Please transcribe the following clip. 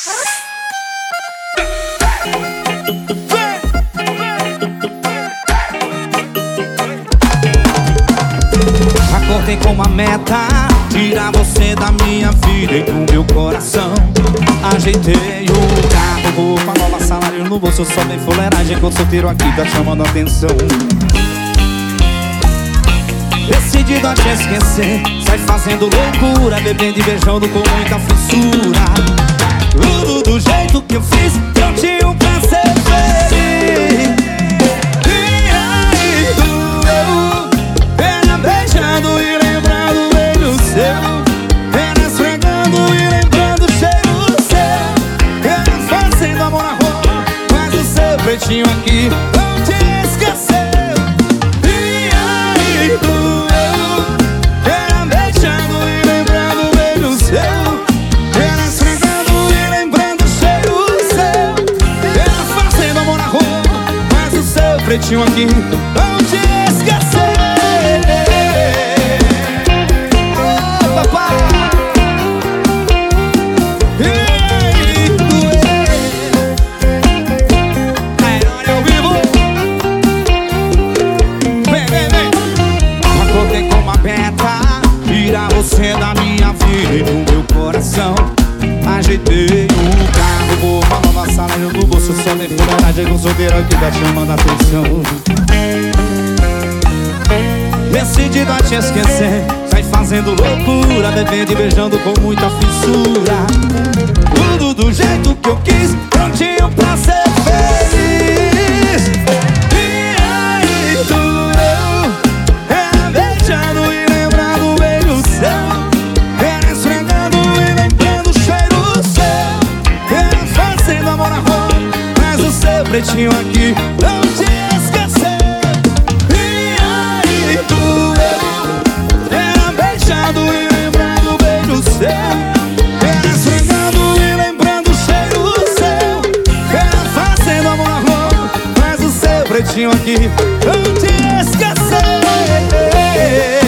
Acordei com uma meta, tirar você da minha vida e do meu coração. Ajeitei o carro, roupa nova, salário no bolso, só tem fuleiragem com solteiro aqui tá chamando a atenção. Decidido a te esquecer, sai fazendo loucura, bebendo e beijando com muita fissura. Tudo do jeito que eu fiz, eu tinha um prazer feliz. E aí doeu, pena beijando e lembrando o beijo seu, pena esfregando e lembrando o cheiro seu, pena fazendo amor na rua, mas o seu pretinho aqui não te esqueceu. E aí doeu, pena beijando e lembrando o beijo seu, pena esfregando e lembrando o cheiro seu, pena fazendo amor na rua, mas o seu pretinho aqui não te esqueceu. Tirar você da minha vida e do meu coração. Ajeitei o carro, vou uma nova sala no bolso, só tem fuleiragem com solteiro aqui tá chamando a atenção. Decidido a te esquecer, sai fazendo loucura, bebendo e beijando com muita fissura. Tudo do jeito que eu quis, prontinho pra ser feliz. E aí doeu, beijando e lembrando o beijo seu, pena esfregando e lembrando o cheiro seu, pena fazendo amor na rua, mas o seu pretinho aqui não te esqueceu. E aí doeu, pena beijando e lembrando o beijo seu, pena esfregando e lembrando o cheiro seu, pena fazendo amor na rua, mas o seu pretinho aqui não te esqueceu.